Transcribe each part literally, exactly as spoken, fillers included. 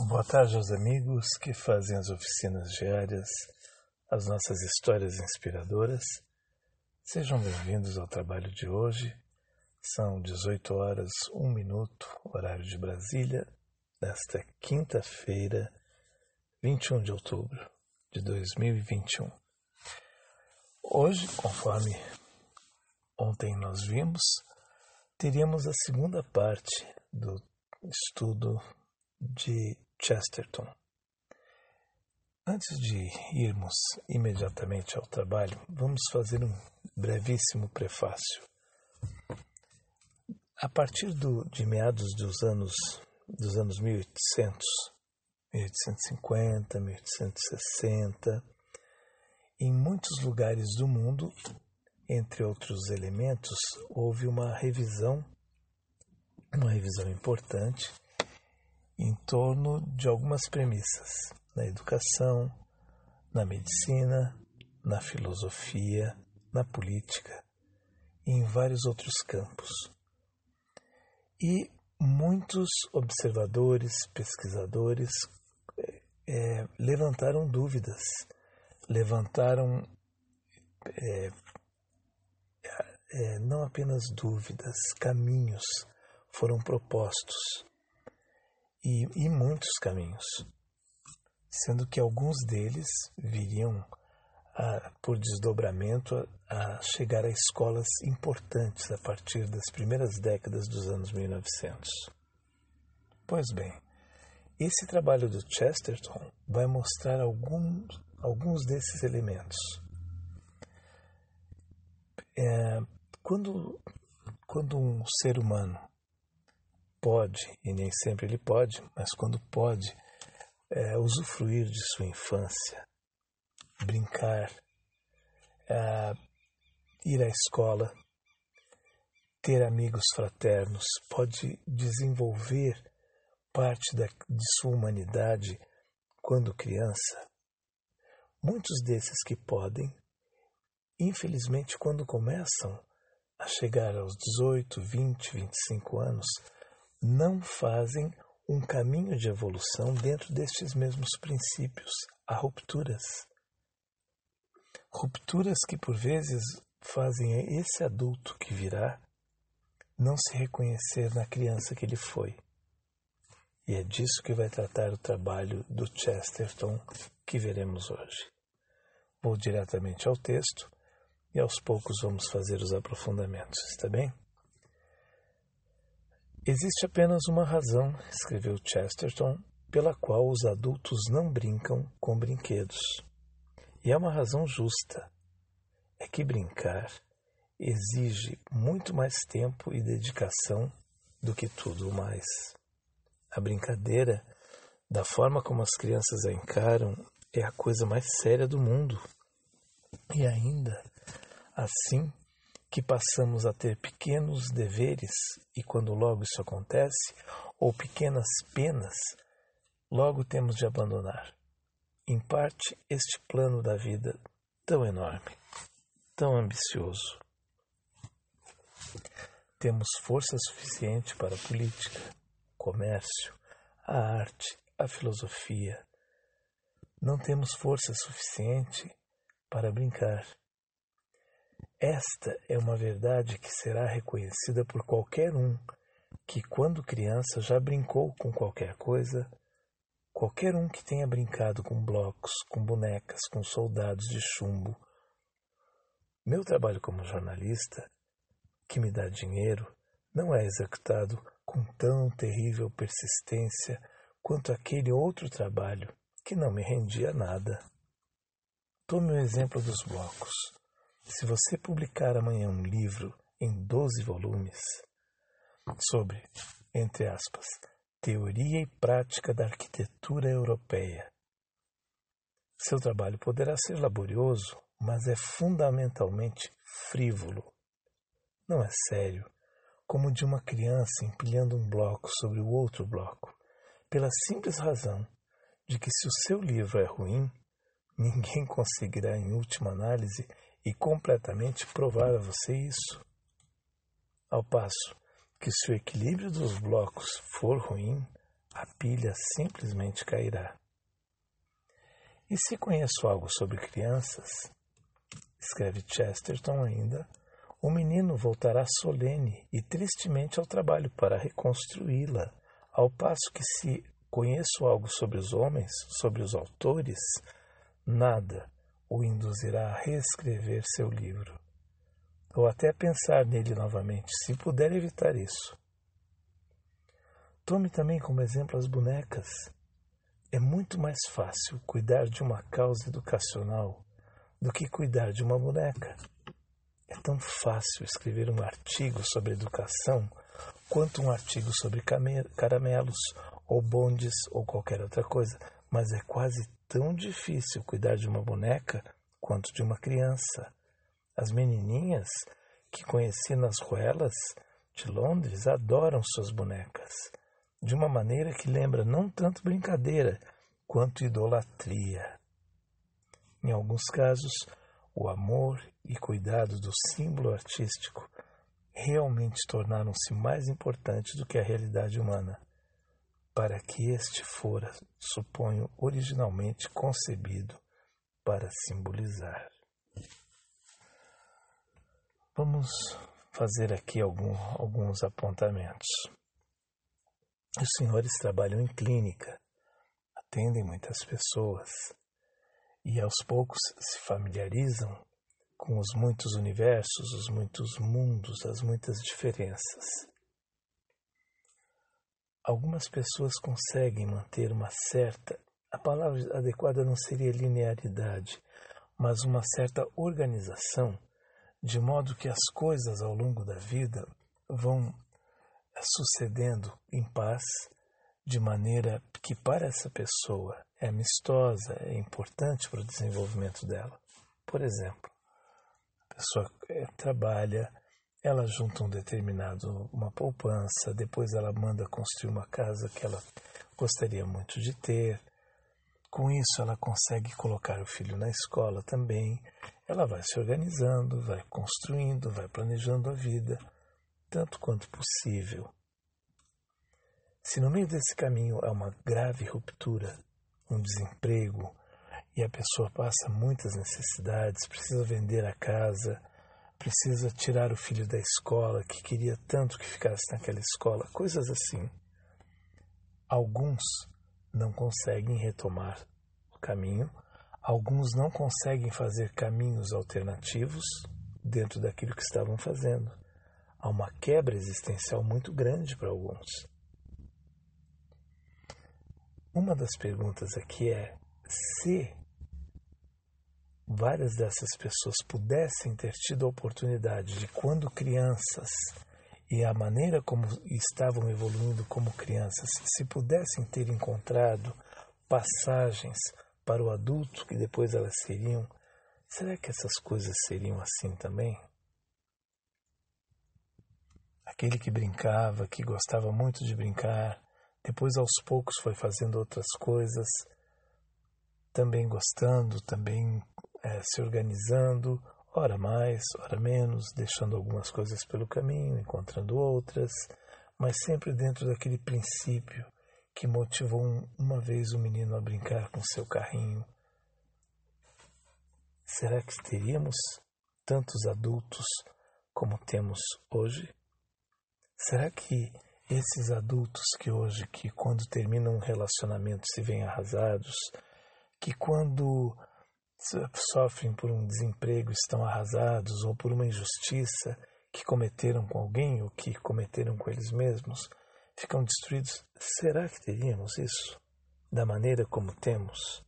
Boa tarde aos amigos que fazem as oficinas diárias, as nossas histórias inspiradoras. Sejam bem-vindos ao trabalho de hoje. São dezoito horas, um minuto, horário de Brasília, desta quinta-feira, vinte e um de outubro de dois mil e vinte e um. Hoje, conforme ontem nós vimos, teríamos a segunda parte do estudo de Chesterton. Antes de irmos imediatamente ao trabalho, vamos fazer um brevíssimo prefácio. A partir do, de meados dos anos, dos anos mil e oitocentos, mil oitocentos e cinquenta, mil oitocentos e sessenta, em muitos lugares do mundo, entre outros elementos, houve uma revisão, uma revisão importante, em torno de algumas premissas na educação, na medicina, na filosofia, na política e em vários outros campos. E muitos observadores, pesquisadores é, levantaram dúvidas, levantaram é, é, não apenas dúvidas, caminhos foram propostos. E, e muitos caminhos, sendo que alguns deles viriam, a, por desdobramento, a, a chegar a escolas importantes a partir das primeiras décadas dos anos mil e novecentos. Pois bem, esse trabalho do Chesterton vai mostrar alguns, alguns desses elementos. É, quando, quando um ser humano pode, e nem sempre ele pode, mas quando pode, é, usufruir de sua infância, brincar, é, ir à escola, ter amigos fraternos, pode desenvolver parte da, de sua humanidade quando criança. Muitos desses que podem, infelizmente, quando começam a chegar aos dezoito, vinte, vinte e cinco anos, não fazem um caminho de evolução dentro destes mesmos princípios. Há rupturas. Rupturas que, por vezes, fazem esse adulto que virá não se reconhecer na criança que ele foi. E é disso que vai tratar o trabalho do Chesterton que veremos hoje. Vou diretamente ao texto e aos poucos vamos fazer os aprofundamentos, está bem? Existe apenas uma razão, escreveu Chesterton, pela qual os adultos não brincam com brinquedos. E é uma razão justa. É que brincar exige muito mais tempo e dedicação do que tudo mais. A brincadeira, da forma como as crianças a encaram, é a coisa mais séria do mundo. E ainda, assim, que passamos a ter pequenos deveres, e quando logo isso acontece, ou pequenas penas, logo temos de abandonar. Em parte, este plano da vida tão enorme, tão ambicioso. Temos força suficiente para a política, o comércio, a arte, a filosofia. Não temos força suficiente para brincar. Esta é uma verdade que será reconhecida por qualquer um que, quando criança, já brincou com qualquer coisa, qualquer um que tenha brincado com blocos, com bonecas, com soldados de chumbo. Meu trabalho como jornalista, que me dá dinheiro, não é executado com tão terrível persistência quanto aquele outro trabalho que não me rendia nada. Tome o exemplo dos blocos. Se você publicar amanhã um livro em doze volumes sobre, entre aspas, teoria e prática da arquitetura europeia, seu trabalho poderá ser laborioso, mas é fundamentalmente frívolo. Não é sério, como o de uma criança empilhando um bloco sobre o outro bloco, pela simples razão de que se o seu livro é ruim, ninguém conseguirá, em última análise, e completamente provar a você isso. Ao passo que se o equilíbrio dos blocos for ruim, a pilha simplesmente cairá. E se conheço algo sobre crianças, escreve Chesterton ainda, o menino voltará solene e tristemente ao trabalho para reconstruí-la, ao passo que se conheço algo sobre os homens, sobre os autores, nada o induzirá a reescrever seu livro, ou até pensar nele novamente, se puder evitar isso. Tome também como exemplo as bonecas. É muito mais fácil cuidar de uma causa educacional do que cuidar de uma boneca. É tão fácil escrever um artigo sobre educação quanto um artigo sobre caramelos, ou bondes, ou qualquer outra coisa, mas é quase tão difícil cuidar de uma boneca quanto de uma criança. As menininhas que conheci nas ruelas de Londres adoram suas bonecas, de uma maneira que lembra não tanto brincadeira quanto idolatria. Em alguns casos, o amor e cuidado do símbolo artístico realmente tornaram-se mais importantes do que a realidade humana, para que este fora, suponho, originalmente concebido para simbolizar. Vamos fazer aqui algum, alguns apontamentos. Os senhores trabalham em clínica, atendem muitas pessoas e aos poucos se familiarizam com os muitos universos, os muitos mundos, as muitas diferenças. Algumas pessoas conseguem manter uma certa, a palavra adequada não seria linearidade, mas uma certa organização, de modo que as coisas ao longo da vida vão sucedendo em paz, de maneira que para essa pessoa é amistosa, é importante para o desenvolvimento dela. Por exemplo, a pessoa trabalha, ela junta um determinado, uma poupança, depois ela manda construir uma casa que ela gostaria muito de ter. Com isso ela consegue colocar o filho na escola também. Ela vai se organizando, vai construindo, vai planejando a vida, tanto quanto possível. Se no meio desse caminho há uma grave ruptura, um desemprego, e a pessoa passa muitas necessidades, precisa vender a casa, precisa tirar o filho da escola, que queria tanto que ficasse naquela escola, coisas assim. Alguns não conseguem retomar o caminho, alguns não conseguem fazer caminhos alternativos dentro daquilo que estavam fazendo. Há uma quebra existencial muito grande para alguns. Uma das perguntas aqui é se várias dessas pessoas pudessem ter tido a oportunidade de, quando crianças, e a maneira como estavam evoluindo como crianças, se pudessem ter encontrado passagens para o adulto que depois elas seriam, será que essas coisas seriam assim também? Aquele que brincava, que gostava muito de brincar, depois aos poucos foi fazendo outras coisas, também gostando, também é, se organizando, ora mais, ora menos, deixando algumas coisas pelo caminho, encontrando outras, mas sempre dentro daquele princípio que motivou um, uma vez o menino a brincar com seu carrinho. Será que teríamos tantos adultos como temos hoje? Será que esses adultos que hoje, que quando terminam um relacionamento se veem arrasados, que quando sofrem por um desemprego estão arrasados, ou por uma injustiça que cometeram com alguém ou que cometeram com eles mesmos, ficam destruídos? Será que teríamos isso da maneira como temos?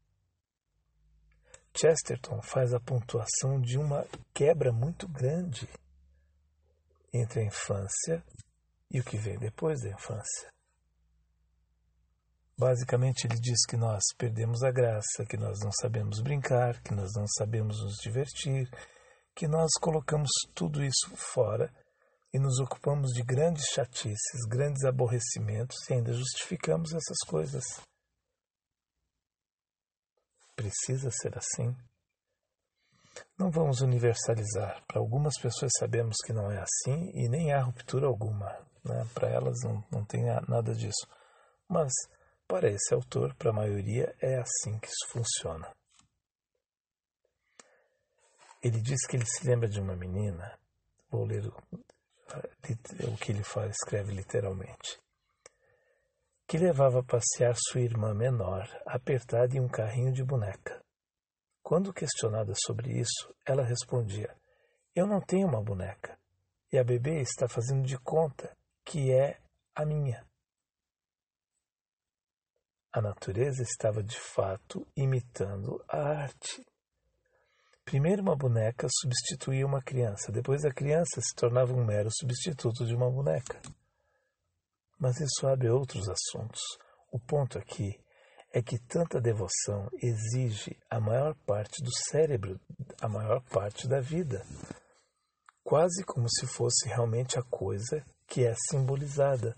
Chesterton faz a pontuação de uma quebra muito grande entre a infância e o que vem depois da infância. Basicamente, ele diz que nós perdemos a graça, que nós não sabemos brincar, que nós não sabemos nos divertir, que nós colocamos tudo isso fora e nos ocupamos de grandes chatices, grandes aborrecimentos e ainda justificamos essas coisas. Precisa ser assim? Não vamos universalizar. Para algumas pessoas sabemos que não é assim e nem há ruptura alguma, né? Para elas não, não tem nada disso. Mas, para esse autor, para a maioria, é assim que isso funciona. Ele diz que ele se lembra de uma menina, vou ler o, o que ele fala, escreve literalmente, que levava a passear sua irmã menor, apertada em um carrinho de boneca. Quando questionada sobre isso, ela respondia: eu não tenho uma boneca, e a bebê está fazendo de conta que é a minha. A natureza estava de fato imitando a arte. Primeiro uma boneca substituía uma criança, depois a criança se tornava um mero substituto de uma boneca. Mas isso abre outros assuntos. O ponto aqui é que tanta devoção exige a maior parte do cérebro, a maior parte da vida, quase como se fosse realmente a coisa que é simbolizada.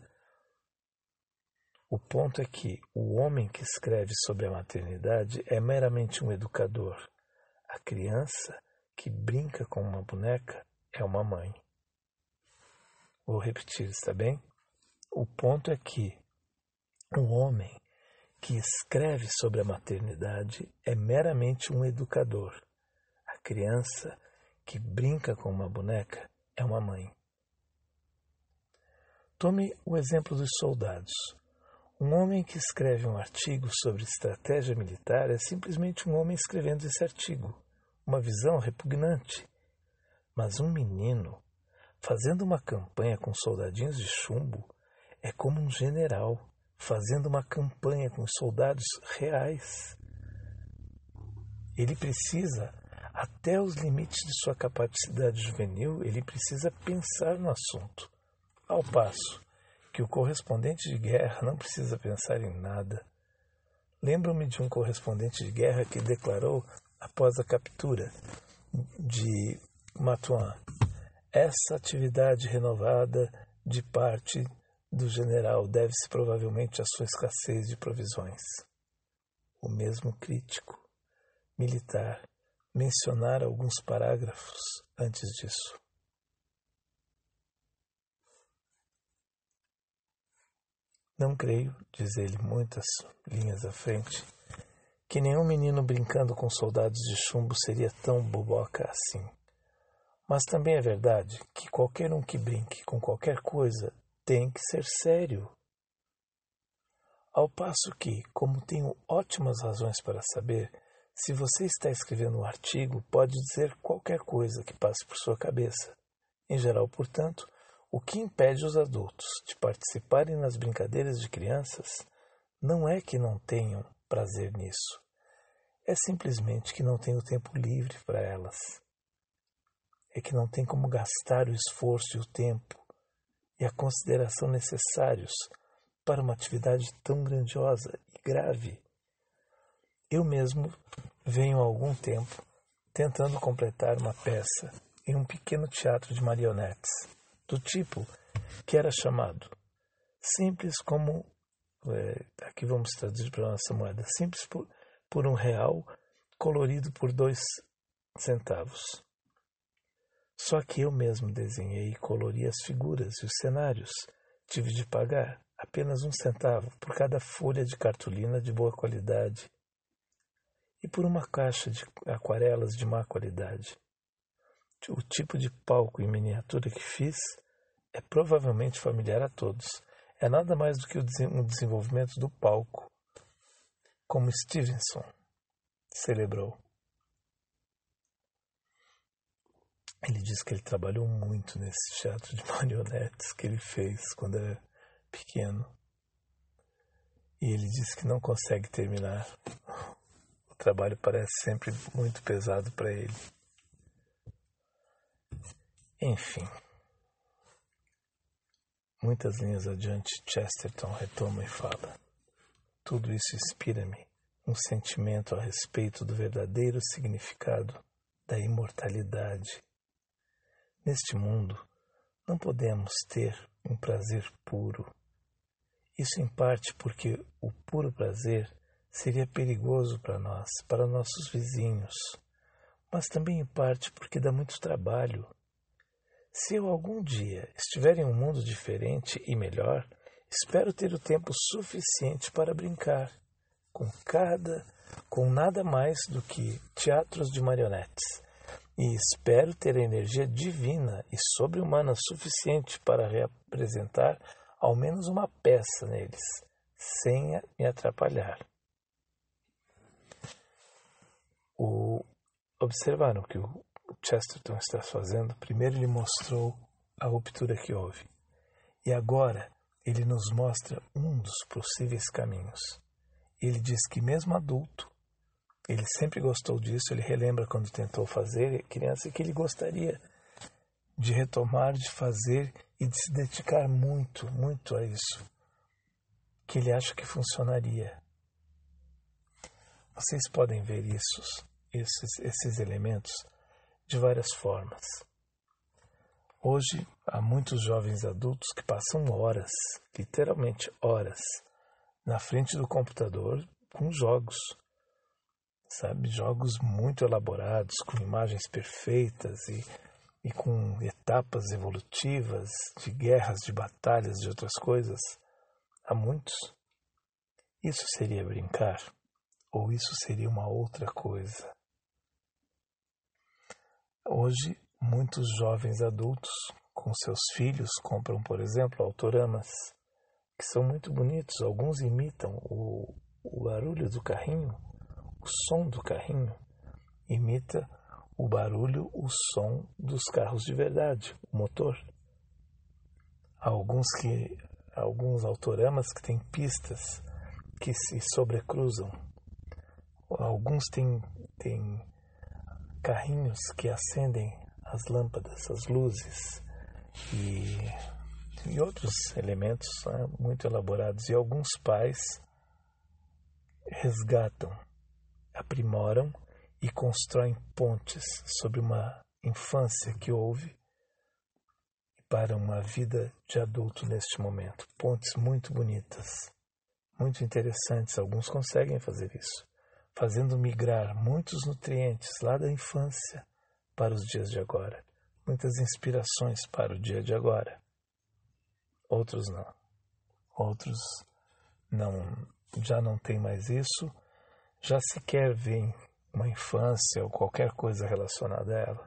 O ponto é que o homem que escreve sobre a maternidade é meramente um educador. A criança que brinca com uma boneca é uma mãe. Vou repetir, está bem? O ponto é que o homem que escreve sobre a maternidade é meramente um educador. A criança que brinca com uma boneca é uma mãe. Tome o exemplo dos soldados. Um homem que escreve um artigo sobre estratégia militar é simplesmente um homem escrevendo esse artigo. Uma visão repugnante. Mas um menino, fazendo uma campanha com soldadinhos de chumbo, é como um general fazendo uma campanha com soldados reais. Ele precisa, até os limites de sua capacidade juvenil, ele precisa pensar no assunto. Ao passo que o correspondente de guerra não precisa pensar em nada. Lembro-me de um correspondente de guerra que declarou, após a captura de Matuan, essa atividade renovada de parte do general deve-se provavelmente à sua escassez de provisões. O mesmo crítico militar mencionara alguns parágrafos antes disso. Não creio, diz ele muitas linhas à frente, que nenhum menino brincando com soldados de chumbo seria tão boboca assim. Mas também é verdade que qualquer um que brinque com qualquer coisa tem que ser sério. Ao passo que, como tenho ótimas razões para saber, se você está escrevendo um artigo, pode dizer qualquer coisa que passe por sua cabeça. Em geral, portanto, o que impede os adultos de participarem nas brincadeiras de crianças não é que não tenham prazer nisso. É simplesmente que não têm o tempo livre para elas. É que não tem como gastar o esforço e o tempo e a consideração necessários para uma atividade tão grandiosa e grave. Eu mesmo venho há algum tempo tentando completar uma peça em um pequeno teatro de marionetes, do tipo que era chamado simples como, é, aqui vamos traduzir para a nossa moeda, simples por, por um real, colorido por dois centavos. Só que eu mesmo desenhei e colori as figuras e os cenários. Tive de pagar apenas um centavo por cada folha de cartolina de boa qualidade e por uma caixa de aquarelas de má qualidade. O tipo de palco em miniatura que fiz é provavelmente familiar a todos. É nada mais do que um desenvolvimento do palco, como Stevenson celebrou. Ele diz que ele trabalhou muito nesse teatro de marionetes que ele fez quando era pequeno. E ele diz que não consegue terminar. O trabalho parece sempre muito pesado para ele. Enfim. Muitas linhas adiante, Chesterton retoma e fala: tudo isso inspira-me um sentimento a respeito do verdadeiro significado da imortalidade. Neste mundo, não podemos ter um prazer puro. Isso em parte porque o puro prazer seria perigoso para nós, para nossos vizinhos, mas também em parte porque dá muito trabalho. Se eu algum dia estiver em um mundo diferente e melhor, Espero ter o tempo suficiente para brincar com cada, com nada mais do que teatros de marionetes. E espero ter a energia divina e sobre-humana suficiente para representar ao menos uma peça neles, sem me atrapalhar. O, observaram que o Chesterton está fazendo? Primeiro ele mostrou a ruptura que houve. E agora ele nos mostra um dos possíveis caminhos. Ele diz que mesmo adulto, ele sempre gostou disso, ele relembra quando tentou fazer criança que ele gostaria de retomar, de fazer e de se dedicar muito, muito a isso, que ele acha que funcionaria. Vocês podem ver isso, esses, esses elementos de várias formas. Hoje, há muitos jovens adultos que passam horas, literalmente horas, na frente do computador com jogos, sabe? Jogos muito elaborados, com imagens perfeitas e, e com etapas evolutivas de guerras, de batalhas, de outras coisas. Há muitos. Isso seria brincar? Ou isso seria uma outra coisa? Hoje, muitos jovens adultos com seus filhos compram, por exemplo, autoramas, que são muito bonitos. Alguns imitam o, o barulho do carrinho, o som do carrinho, imita o barulho, o som dos carros de verdade, o motor. Há alguns, que, alguns autoramas que têm pistas que se sobrecruzam. Alguns têm, têm carrinhos que acendem as lâmpadas, as luzes e, e outros elementos, né, muito elaborados. E alguns pais resgatam, aprimoram e constroem pontes sobre uma infância que houve para uma vida de adulto neste momento. Pontes muito bonitas, muito interessantes. Alguns conseguem fazer isso, fazendo migrar muitos nutrientes lá da infância para os dias de agora. Muitas inspirações para o dia de agora. Outros não. Outros não, já não têm mais isso, já sequer veem uma infância ou qualquer coisa relacionada a ela.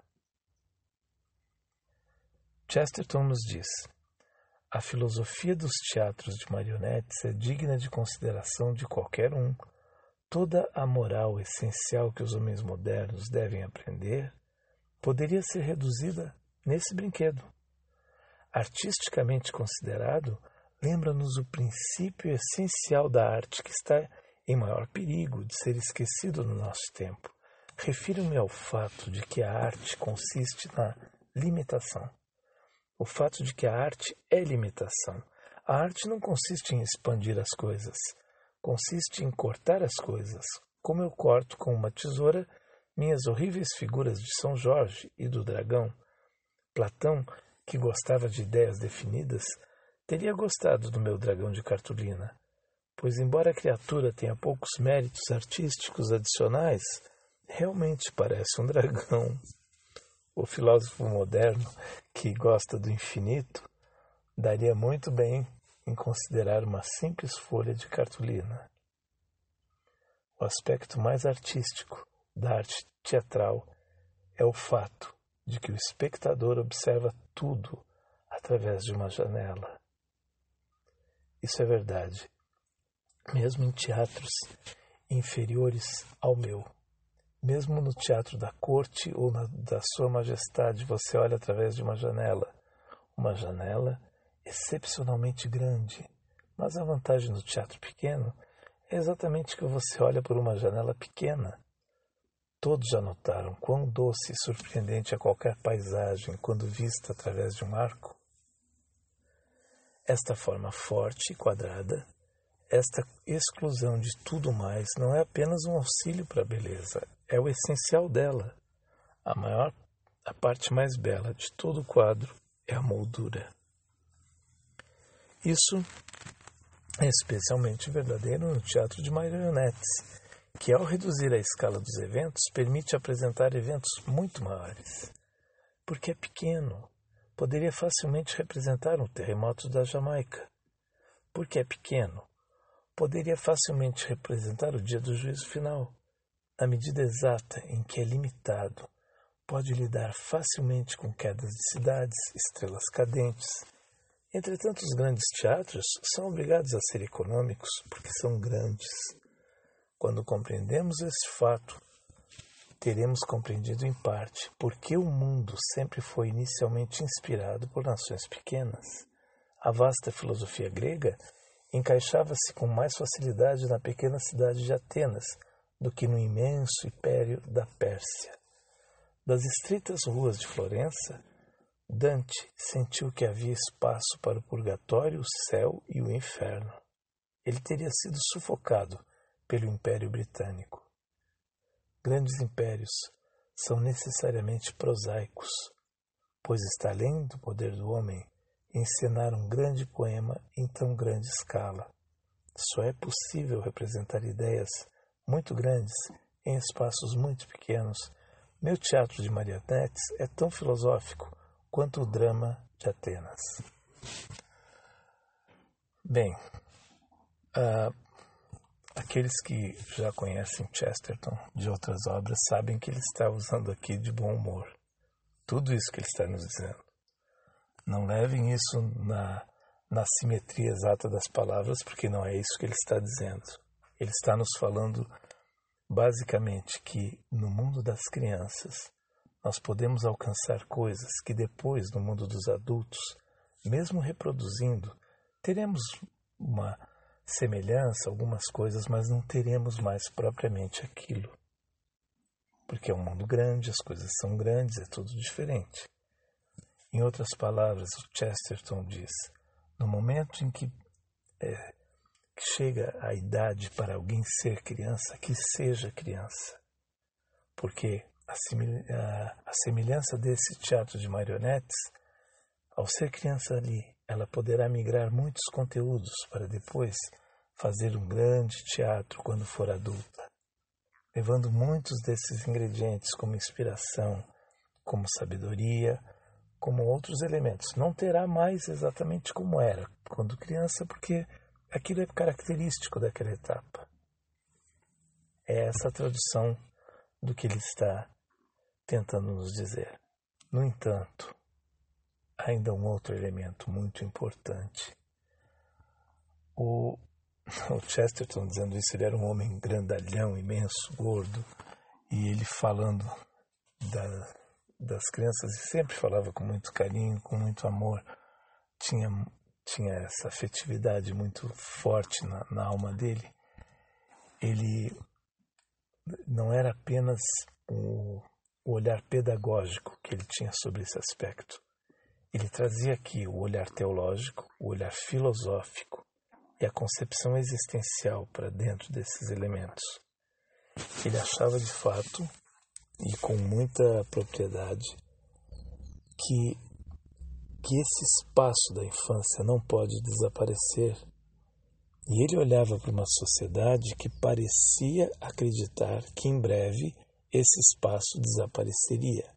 Chesterton nos diz: a filosofia dos teatros de marionetes é digna de consideração de qualquer um. Toda a moral essencial que os homens modernos devem aprender poderia ser reduzida nesse brinquedo. Artisticamente considerado, lembra-nos o princípio essencial da arte que está em maior perigo de ser esquecido no nosso tempo. Refiro-me ao fato de que a arte consiste na limitação. O fato de que a arte é limitação. A arte não consiste em expandir as coisas, consiste em cortar as coisas, como eu corto com uma tesoura minhas horríveis figuras de São Jorge e do dragão. Platão, que gostava de ideias definidas, teria gostado do meu dragão de cartolina, pois embora a criatura tenha poucos méritos artísticos adicionais, realmente parece um dragão. O filósofo moderno, que gosta do infinito, daria muito bem em considerar uma simples folha de cartolina. O aspecto mais artístico da arte teatral é o fato de que o espectador observa tudo através de uma janela. Isso é verdade, mesmo em teatros inferiores ao meu. Mesmo no teatro da corte ou na, da sua majestade, você olha através de uma janela. Uma janela excepcionalmente grande. Mas a vantagem do teatro pequeno é exatamente que você olha por uma janela pequena. Todos já notaram quão doce e surpreendente é qualquer paisagem quando vista através de um arco? Esta forma forte e quadrada, esta exclusão de tudo mais, não é apenas um auxílio para a beleza, é o essencial dela. A maior, a parte mais bela de todo o quadro é a moldura. Isso é especialmente verdadeiro no teatro de marionetes, que ao reduzir a escala dos eventos, permite apresentar eventos muito maiores. Porque é pequeno, poderia facilmente representar um terremoto da Jamaica. porque é pequeno, poderia facilmente representar o dia do juízo final, na medida exata em que é limitado, pode lidar facilmente com quedas de cidades, estrelas cadentes. Entretanto, os grandes teatros são obrigados a ser econômicos porque são grandes. Quando compreendemos esse fato, teremos compreendido em parte por que o mundo sempre foi inicialmente inspirado por nações pequenas. A vasta filosofia grega encaixava-se com mais facilidade na pequena cidade de Atenas do que no imenso império da Pérsia. Das estreitas ruas de Florença, Dante sentiu que havia espaço para o purgatório, o céu e o inferno. Ele teria sido sufocado pelo Império Britânico. Grandes impérios são necessariamente prosaicos, pois está além do poder do homem encenar um grande poema em tão grande escala. Só é possível representar ideias muito grandes em espaços muito pequenos. Meu teatro de marionetes é tão filosófico quanto o drama de Atenas. Bem, uh, aqueles que já conhecem Chesterton de outras obras sabem que ele está usando aqui de bom humor. Tudo isso que ele está nos dizendo. Não levem isso na, na simetria exata das palavras, porque não é isso que ele está dizendo. Ele está nos falando basicamente que no mundo das crianças nós podemos alcançar coisas que depois, no mundo dos adultos, mesmo reproduzindo, teremos uma semelhança, algumas coisas, mas não teremos mais propriamente aquilo. Porque é um mundo grande, as coisas são grandes, é tudo diferente. Em outras palavras, o Chesterton diz, no momento em que, é, que chega a idade para alguém ser criança, que seja criança. Porque a, a, a semelhança desse teatro de marionetes, ao ser criança ali, ela poderá migrar muitos conteúdos para depois fazer um grande teatro quando for adulta, levando muitos desses ingredientes como inspiração, como sabedoria, como outros elementos. Não terá mais exatamente como era quando criança, porque aquilo é característico daquela etapa. É essa a tradução do que ele está tentando nos dizer. No entanto, ainda um outro elemento muito importante. O, o Chesterton, dizendo isso, ele era um homem grandalhão, imenso, gordo, e ele falando da, das crianças, e sempre falava com muito carinho, com muito amor, tinha, tinha essa afetividade muito forte na, na alma dele. Ele não era apenas o, o olhar pedagógico que ele tinha sobre esse aspecto. Ele trazia aqui o olhar teológico, o olhar filosófico e a concepção existencial para dentro desses elementos. Ele achava de fato, e com muita propriedade, que, que esse espaço da infância não pode desaparecer. E ele olhava para uma sociedade que parecia acreditar que em breve esse espaço desapareceria.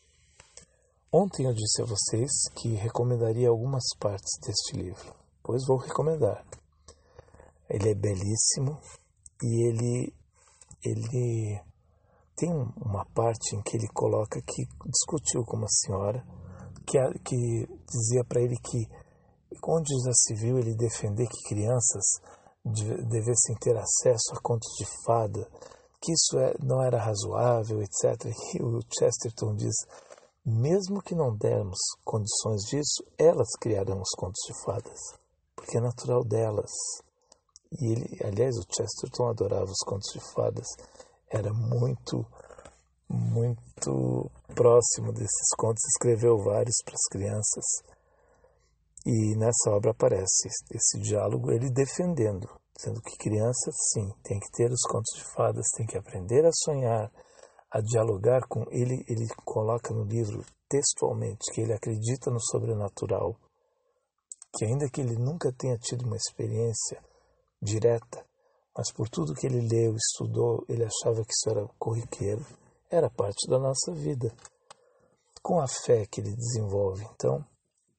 Ontem eu disse a vocês que recomendaria algumas partes deste livro, pois vou recomendar. Ele é belíssimo e ele, ele tem uma parte em que ele coloca que discutiu com uma senhora que, que dizia para ele que onde já se viu ele defender que crianças devessem ter acesso a contos de fada, que isso é, não era razoável, etcétera. E o Chesterton diz, mesmo que não dermos condições disso, elas criarão os contos de fadas, porque é natural delas. E ele, aliás, o Chesterton adorava os contos de fadas, era muito, muito próximo desses contos, escreveu vários para as crianças. E nessa obra aparece esse diálogo, ele defendendo, dizendo que crianças, sim, tem que ter os contos de fadas, tem que aprender a sonhar, a dialogar com ele. Ele coloca no livro textualmente que ele acredita no sobrenatural, que ainda que ele nunca tenha tido uma experiência direta, mas por tudo que ele leu, estudou, ele achava que isso era corriqueiro, era parte da nossa vida, com a fé que ele desenvolve. Então,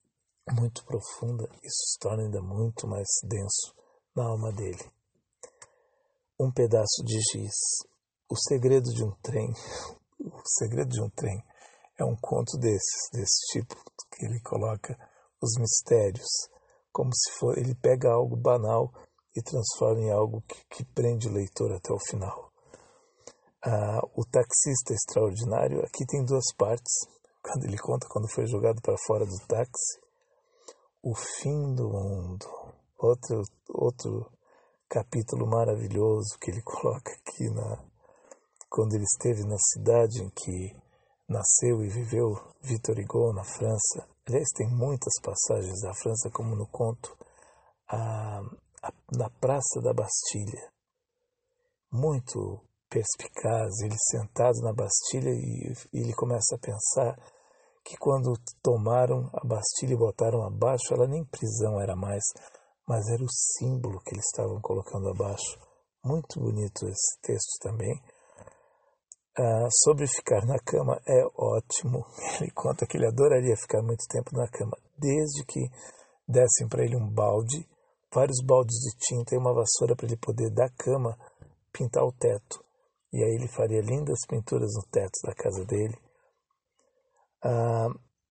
muito profunda, isso se torna ainda muito mais denso na alma dele. Um pedaço de giz. O segredo de um trem. O segredo de um trem é um conto desses, desse tipo, que ele coloca os mistérios, como se for, ele pega algo banal e transforma em algo que, que prende o leitor até o final. Ah, o taxista extraordinário, aqui tem duas partes. Quando ele conta quando foi jogado para fora do táxi, o fim do mundo. Outro, outro capítulo maravilhoso que ele coloca aqui, na, quando ele esteve na cidade em que nasceu e viveu Victor Hugo, na França. Aliás, tem muitas passagens da França, como no conto, a, a, na Praça da Bastilha. Muito perspicaz, ele sentado na Bastilha e, e ele começa a pensar que quando tomaram a Bastilha e botaram abaixo, ela nem prisão era mais, mas era o símbolo que eles estavam colocando abaixo. Muito bonito esse texto também. Ah, sobre ficar na cama é ótimo. Ele conta que ele adoraria ficar muito tempo na cama, desde que dessem para ele um balde, vários baldes de tinta e uma vassoura para ele poder da cama pintar o teto. E aí ele faria lindas pinturas no teto da casa dele. Ah,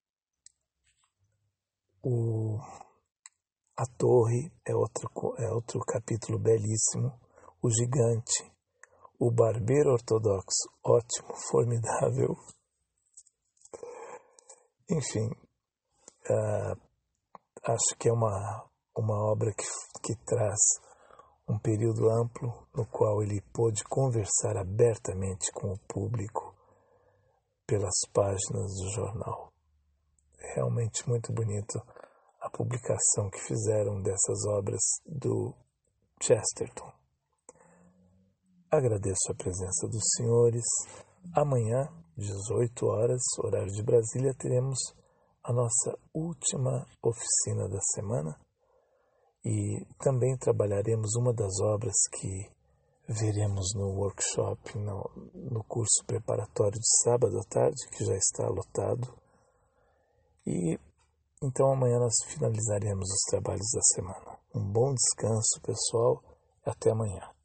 o, a torre é outro, é outro capítulo belíssimo. O gigante. O barbeiro ortodoxo, ótimo, formidável. Enfim, uh, acho que é uma, uma obra que, que traz um período amplo no qual ele pôde conversar abertamente com o público pelas páginas do jornal. É realmente muito bonito a publicação que fizeram dessas obras do Chesterton. Agradeço a presença dos senhores. Amanhã, dezoito horas, horário de Brasília, teremos a nossa última oficina da semana e também trabalharemos uma das obras que veremos no workshop, no, no curso preparatório de sábado à tarde, que já está lotado. E então amanhã nós finalizaremos os trabalhos da semana. Um bom descanso, pessoal. Até amanhã.